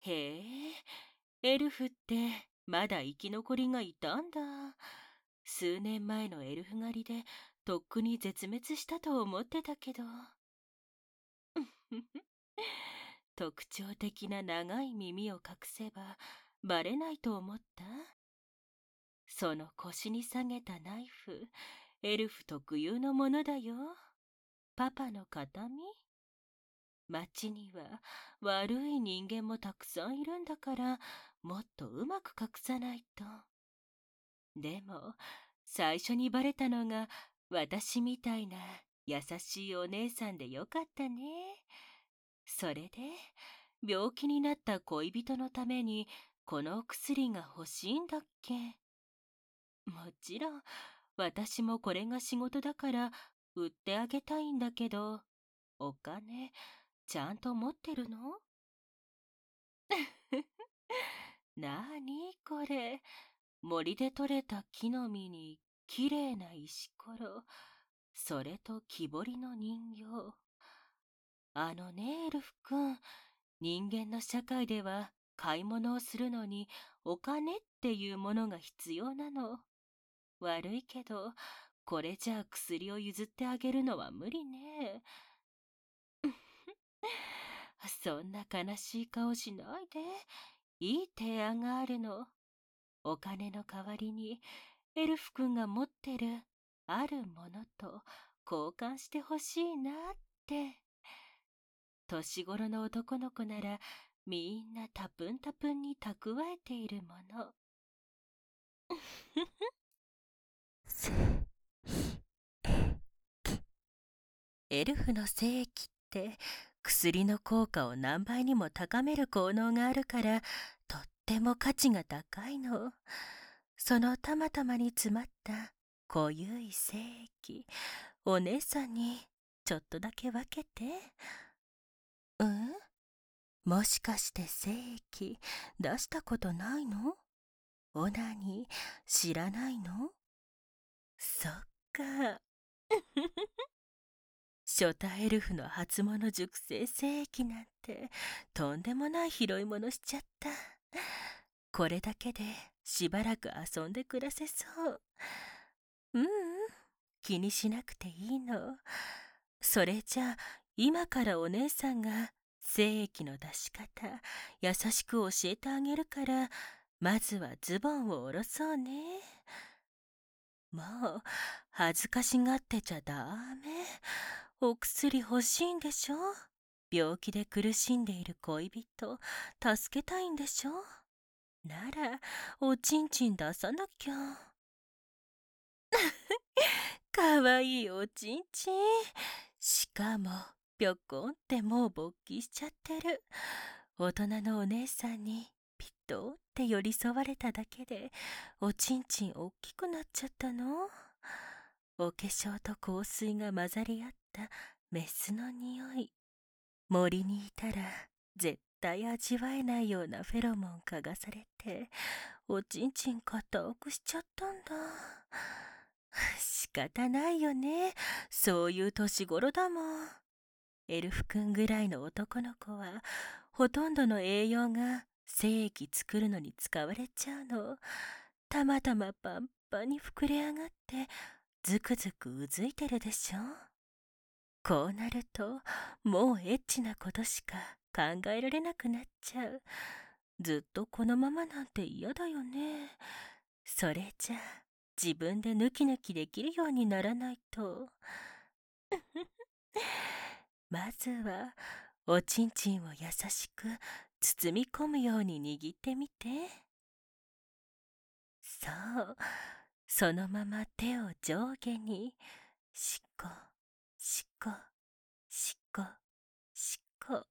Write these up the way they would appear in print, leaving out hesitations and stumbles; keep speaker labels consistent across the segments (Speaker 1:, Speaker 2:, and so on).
Speaker 1: へえ、エルフってまだ生き残りがいたんだ。数年前のエルフ狩りでとっくに絶滅したと思ってたけど。特徴的な長い耳を隠せばバレないと思った。その腰に下げたナイフ、エルフ特有のものだよ。パパの形見。町には悪い人間もたくさんいるんだから、もっとうまく隠さないと。でも、最初にバレたのが私みたいな優しいお姉さんでよかったね。それで、病気になった恋人のためにこのお薬が欲しいんだっけ。もちろん、私もこれが仕事だから売ってあげたいんだけど、お金、ちゃんと持ってるの？なあにこれ。森で採れた木の実にきれいな石ころ、それと木彫りの人形。あのね、エルフ君、人間の社会では買い物をするのにお金っていうものが必要なの。悪いけど、これじゃあ薬を譲ってあげるのは無理ね。そんな悲しい顔しないで。いい提案があるの。お金の代わりにエルフ君が持ってるあるものと交換してほしいなって。年頃の男の子ならみんなタプンタプンに蓄えているもの。せエルフの精液って薬の効果を何倍にも高める効能があるからとっても価値が高いの。そのたまたまに詰まった濃ゆい精液、お姉さんにちょっとだけ分けて。うん、もしかして精液出したことないの？オナニー知らないの？そっか。初代エルフの初物熟成精液なんてとんでもない拾い物しちゃった。これだけでしばらく遊んで暮らせそう。うん、気にしなくていいの。それじゃあ今からお姉さんが精液の出し方優しく教えてあげるから、まずはズボンを下ろそうね。もう恥ずかしがってちゃダメ。お薬欲しいんでしょ？病気で苦しんでいる恋人助けたいんでしょ？ならおちんちん出さなきゃ。かわいいおちんちん。しかもぴょこんってもう勃起しちゃってる。大人のお姉さんにピットって寄り添われただけでおちんちんおっきくなっちゃったの。お化粧と香水が混ざり合ったメスの匂い。森にいたら絶対味わえないようなフェロモン嗅がされておちんちん固くしちゃったんだ。仕方ないよね。そういう年頃だもん。エルフ君ぐらいの男の子はほとんどの栄養が精液作るのに使われちゃうの。たまたまパンパンに膨れ上がってズクズクうずいてるでしょ。こうなるともうエッチなことしか考えられなくなっちゃう。ずっとこのままなんて嫌だよね。それじゃ自分でヌキヌキできるようにならないと。まずはおちんちんを優しく包み込むように握ってみて。そう、そのまま手を上下にしこしこしこしこ。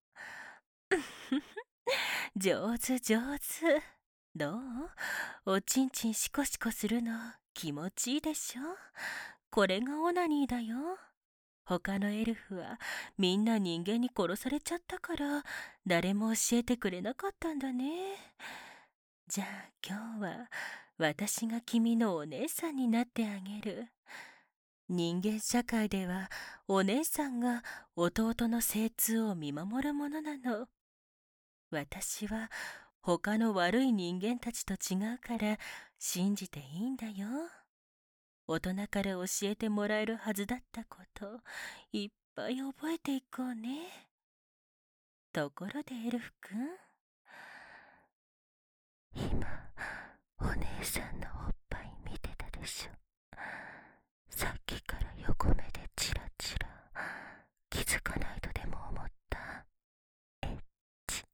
Speaker 1: 上手上手。どう？おちんちんシコシコするの気持ちいいでしょ？これがオナニーだよ。他のエルフはみんな人間に殺されちゃったから誰も教えてくれなかったんだね。じゃあ今日は私が君のお姉さんになってあげる。人間社会ではお姉さんが弟の精通を見守るものなの。 私は他の悪い人間たちと違うから信じていいんだよ。大人から教えてもらえるはずだったこと、いっぱい覚えていこうね。ところでエルフ君、今、お姉さんのおっぱい見てたでしょ。さっきから横目でチラチラ、気づかないとでも思った。エッチ。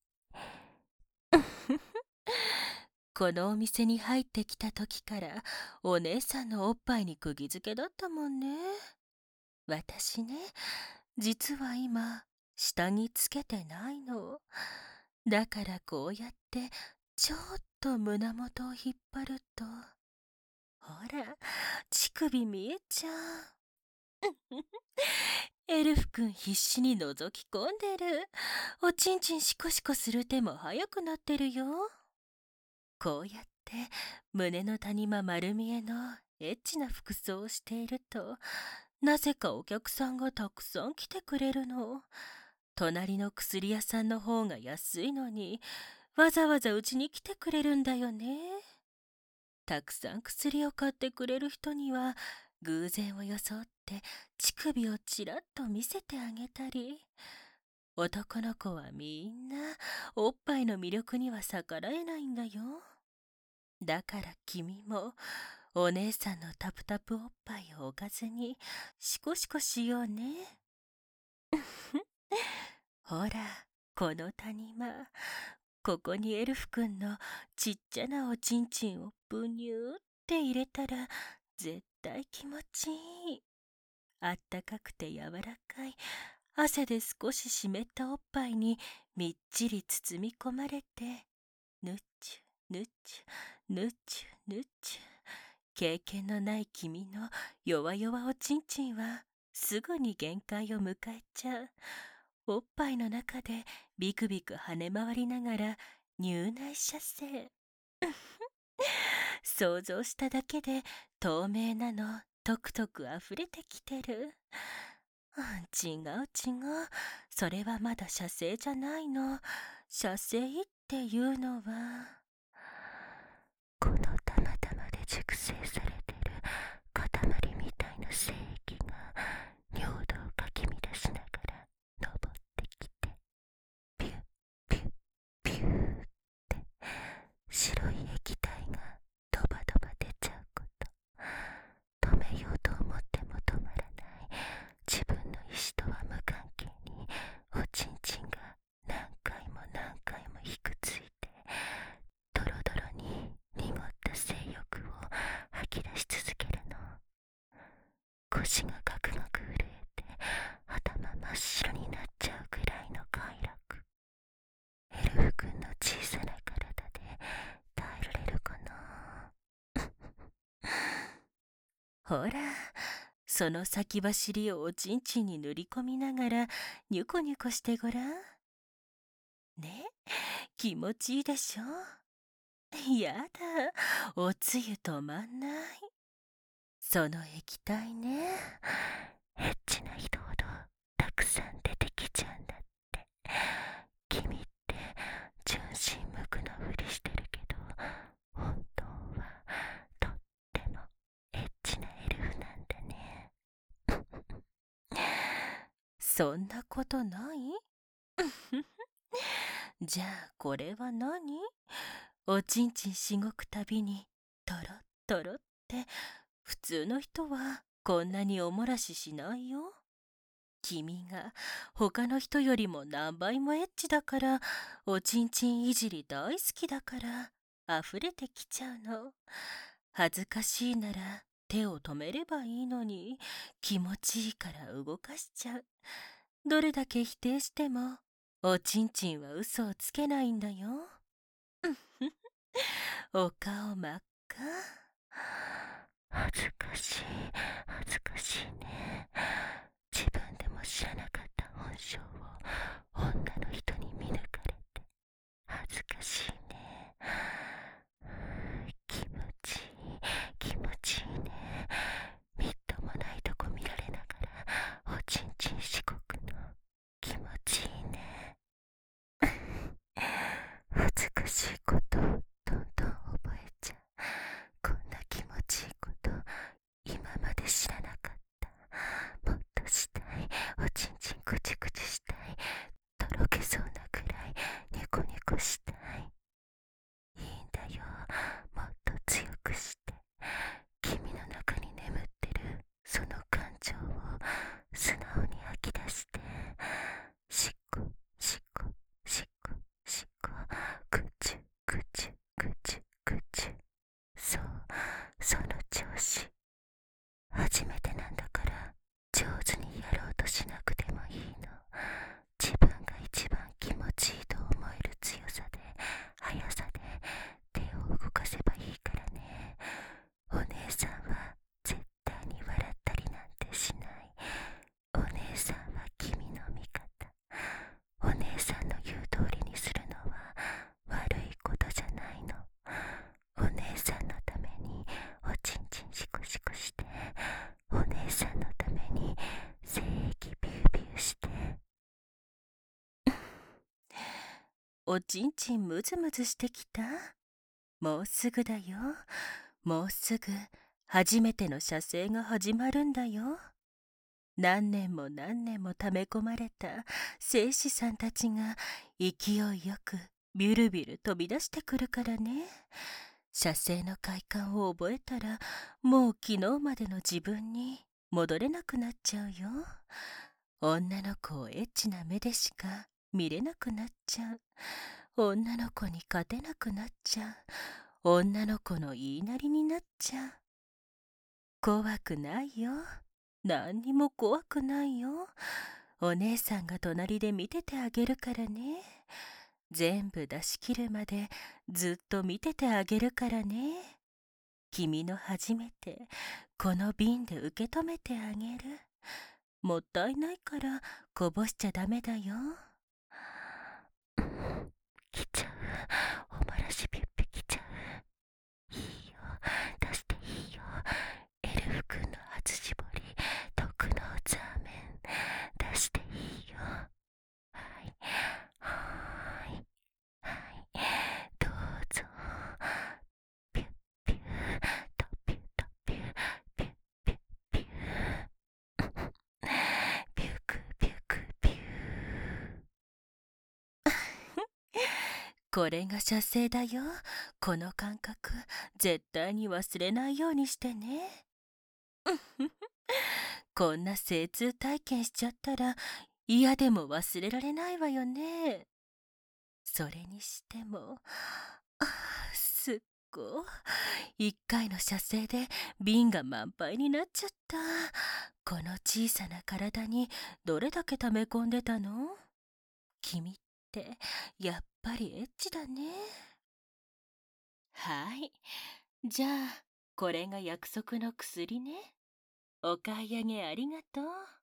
Speaker 1: このお店に入ってきた時からお姉さんのおっぱいに釘付けだったもんね。私ね、実は今下着つけてないの。だからこうやってちょっと胸元を引っ張ると、ほら、乳首見えちゃう。エルフ君必死に覗き込んでる。おちんちんシコシコする手も速くなってるよ。こうやって胸の谷間丸見えのエッチな服装をしていると、なぜかお客さんがたくさん来てくれるの。隣の薬屋さんの方が安いのに、わざわざうちに来てくれるんだよね。たくさん薬を買ってくれる人には、偶然を装って乳首をちらっと見せてあげたり、男の子はみんなおっぱいの魅力には逆らえないんだよ。だから君もお姉さんのタプタプおっぱいを置かずにシコシコしようね。ほら、この谷間、ここにエルフくんのちっちゃなおちんちんをブニューって入れたら絶対気持ちいい。あったかくて柔らかい汗で少し湿ったおっぱいにみっちり包み込まれて、ぬっちゅぬっちゅぬっちゅぬっちゅ。経験のない君の弱々おちんちんはすぐに限界を迎えちゃう。おっぱいの中でビクビク跳ね回りながら入内射精。想像しただけで透明なのとくとく溢れてきてる。違う違う。それはまだ射精じゃないの。射精っていうのは、この玉々で熟成されてる塊みたいな精液が尿道をかき乱しながら登ってきて、ピュッピュッピューって白い液体がドバドバ出ちゃうこと。止めようと思っても止まらない。自分の意志とは無関係におちんちんが何回も何回もひくついて、ドロドロに濁った性欲を吐き出し続けるの。腰がガクガク震えて頭真っ白になっちゃうくらいの快楽。エルフ君の小さな体で耐えられるかな。ほら、その先走りをおちんちんに塗り込みながらニュコニュコしてごらん。ね、気持ちいいでしょ。やだ、おつゆ止まんない。その液体ね、エッチな人ほどたくさん出てきちゃうんだって。君って純真無垢なふりしてるけど、本当はとってもエッチなエルフなんだね。そんなことない？じゃあこれは何？おちんちんしごくたびにトロットロって普通の人はこんなにおもらししないよ。君が他の人よりも何倍もエッチだから、おちんちんいじり大好きだから溢れてきちゃうの。恥ずかしいなら手を止めればいいのに、気持ちいいから動かしちゃう。どれだけ否定してもおちんちんは嘘をつけないんだよ。お顔真っ赤。恥ずかしい、恥ずかしいね。自分でも知らなかった本性を女の人に見抜かれて恥ずかしいね。気持ちいい、気持ちいいね。みっともないとこ見られながらおちんちんしごくの気持ちいいね。 しいことどんどん覚えちゃう。こんな気持ちいいこと今まで知らなかった。もっとしたい。おちんちんぐちぐちしたい。とろけそうなくらいニコニコしたい。いいんだよ。もっと強くして。君の中に眠ってるその感情を素直に吐き出して。しっこしっこしっこしっこ、ぐちゅぐちゅぐちゅぐちゅ。そう、その調子。初めてなんだから上手にやろうとしなくてもいいの。自分が一番気持ちいいと思える強さで速さで手を動かせばいいからね。お姉さんは絶対に笑ったりなんてしない。お姉さんは君の味方。お姉さんの言う通りにするのは悪いことじゃないの。お姉さんのためにおちんちんシコシコして、お姉さんのために精液ビュービューして。おちんちんムズムズしてきた？もうすぐだよ。もうすぐ初めての射精が始まるんだよ。何年も何年も溜め込まれた精子さんたちが勢いよくビュルビュル飛び出してくるからね。射精の快感を覚えたらもう昨日までの自分に戻れなくなっちゃうよ。女の子をエッチな目でしか見れなくなっちゃう。女の子に勝てなくなっちゃう。女の子の言いなりになっちゃう。怖くないよ。何にも怖くないよ。お姉さんが隣で見ててあげるからね。全部出し切るまでずっと見ててあげるからね。君の初めてこの瓶で受け止めてあげる。もったいないからこぼしちゃダメだよ。来ちゃう。おまらしピュッピュ来ちゃう。いいよ、出していいよ。エルフ君の初絞り、特のザーメン出していいよ。はい、はい、はい、どうぞ。ピュッピュトピュトピュピュッピュッピュピュクピュクピュ。これが射精だよ。この感覚絶対に忘れないようにしてね。こんな精通体験しちゃったら嫌でも忘れられないわよね。それにしてもすっごい。一回の射精で瓶が満杯になっちゃった。この小さな体にどれだけ溜め込んでたの？君ってやっぱりエッチだね。はい、じゃあこれが約束の薬ね。お買い上げありがとう。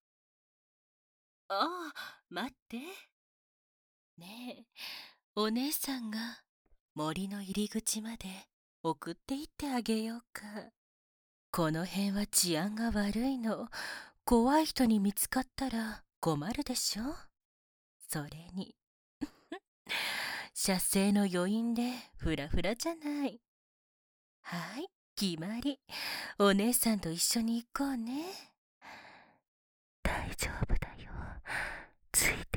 Speaker 1: ああ、待って。ねえ、お姉さんが森の入り口まで送って行ってあげようか。この辺は治安が悪いの。怖い人に見つかったら困るでしょ。それに射精の余韻でフラフラじゃない。はい、決まり。お姉さんと一緒に行こうね。大丈夫だよ。ついて